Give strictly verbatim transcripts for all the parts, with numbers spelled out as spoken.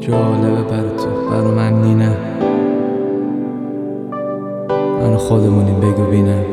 جالبه برا تو، برا من نینه. منو خودمونیم بگو بینه.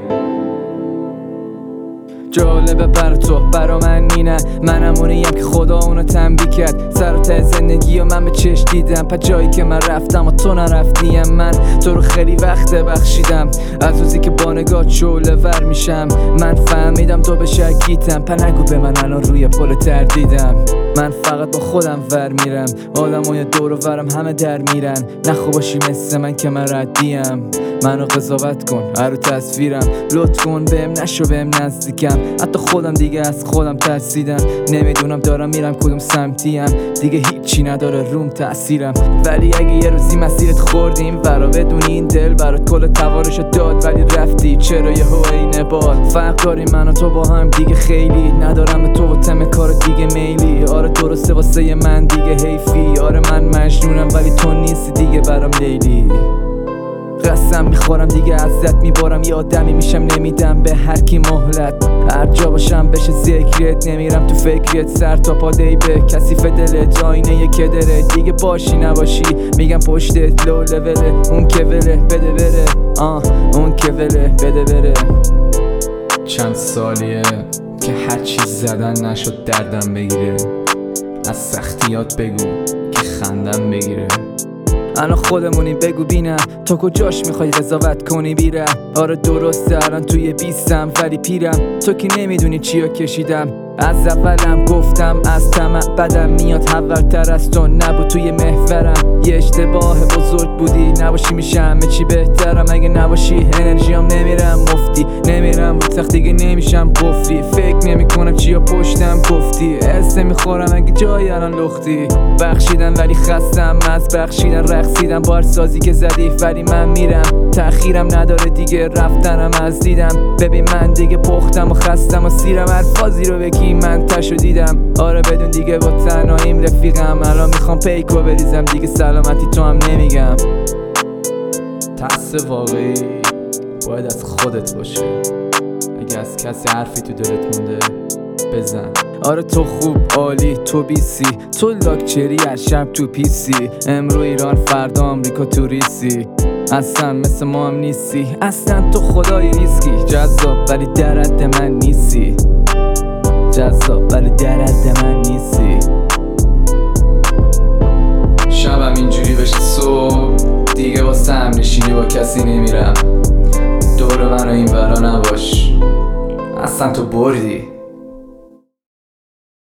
جالبه برا تو، برا من نینه. منم اونیم که خدا اونو تنبیه کرد. سر و ته زندگی و من به چش دیدم. پا جایی که من رفتم و تو نرفتیم. من تو رو خیلی وقت بخشیدم. از روزی که با نگاه شعله ور میشم. من فهمیدم تو به شکیتم. پا نگو به من الان روی پل تردیدم. من فقط با خودم ور میرم. آدمای دور و ورم همه در میرن. نخو باشی مثل من که من ردیم. منو قضاوت کن هرو تصویرم. لطف کن بهم نشو بهم نزدیکم. حتی خودم دیگه از خودم ترسیدم. نمیدونم دارم میرم کدوم سمتیم. دیگه هیچی نداره روم تأثیرم. ولی اگه یه روزی مسیرت خوردیم ورا بدونی این دل برات کل توارشو داد. ولی رفتی چرا یه هوی نباد. فرق داریم من و تو با هم دیگه خیلی. ندارم تو و تم کار دیگه میلی. آره درسته واسه من دیگه حیفی. آره من مجنونم ولی تو نیستی دیگه برام لیلی. قسم میخورم دیگه ازت میبارم. یه آدمی میشم نمیدم به هر کی مهلت. هر جا باشم بشه ذکرت. نمیرم تو فکرت سر تا پا دیبه. کثیف دلت آینه یه کدره. دیگه باشی نباشی میگم پشتت لو لوله. اون که وله بده بره. آه اون که وله بده بره. چند سالیه که هر چیز زدن نشد دردم بگیره. از سختیات بگو که خندم بگیره. الان خودمونیم بگو بینم. تو کجاش میخوای قضاوت کنی بیرم. آره درسته الان توی بیستم ولی پیرم. تو که نمیدونی چیا کشیدم. از اولم گفتم از طمع بدم میاد. اولتر از تو نبود توی محورم. یه اشتباه بزرگ بودی. نباشی میشه همه چی بهترم. اگه نباشی انرژیام نمیرم مفتی. نمیرم رو تخت دیگه نمیشم قفلی. فکر نمی کنم چیا پشتم گفتی. استه میخورم اگه جای الان لختی. بخشیدن ولی خستم از بخشیدن. رقصیدم بار سازی که زدی ولی من میرم. تأخیرم نداره دیگه رفتنم از دیدم. ببین من دیگه پختم و خستم و سیرم. هر فازی رو بگی من تشو دیدم. آره بدون دیگه با تنهاییم رفیقم. الان میخوام پیکو بریزم دیگه سلامتی تو هم نمیگم. ترس واقعی باید از خودت باشه. اگه از کسی حرفی تو دلت مونده بزن. آره تو خوب عالی تو بیسی. تو لاکچری هر شب تو پیسی. امرو ایران فردا آمریکا توریستی. اصلا مثل ما هم نیستی. اصلا تو خدای ریسکی. جذاب ولی در حد من نیستی. جذاب ولی در حد من نیستی. شبم اینجوری بشه صبح دیگه واسه هم نشینی با کسی نمیرم. دور من و این برا نباش. اصلا تو بردی.